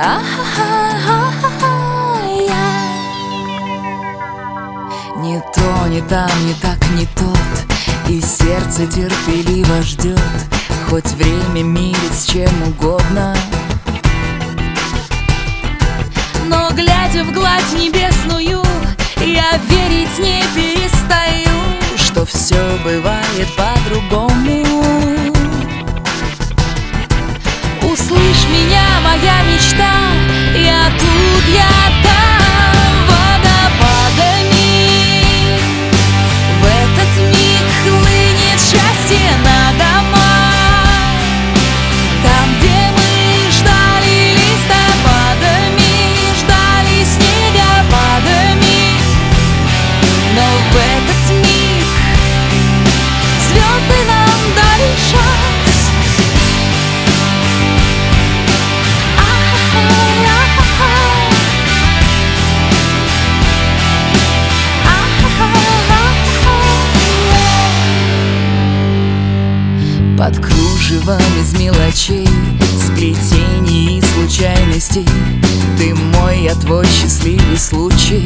Не то, не там, не так, не тот, и сердце терпеливо ждет, хоть время мирит с чем угодно. Но глядя в гладь небесную, я верить не перестаю, что все бывает по-другому. Услышь меня, моя мечта, я тут, я там, водопадами. В этот миг хлынет счастье на дома. Там, где мы ждали листопадами, ждали снегопадами. Но в этот миг звезды нам дали шанс. Под кружевом из мелочей, сплетений и случайностей, ты мой, я твой счастливый случай.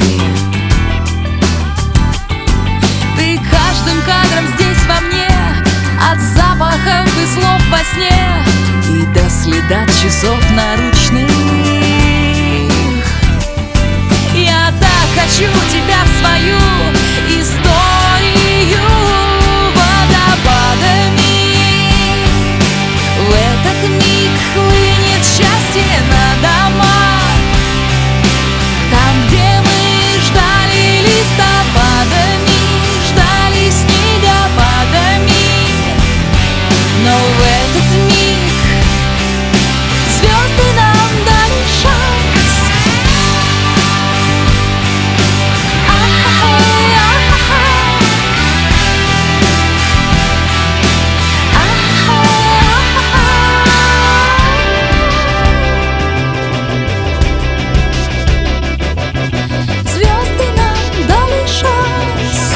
Ты каждым кадром здесь во мне, от запахов и слов во сне, и до следа часов наручных. Я так хочу тебя в свою историю водопадами. В этот миг хлынет счастье на дома. Там, где мы ждали листопадами, ждали снегопадами. Но в этот миг звезды нам дали шанс. Звезды нам дали шанс.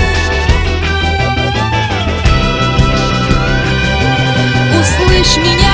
Услышь меня,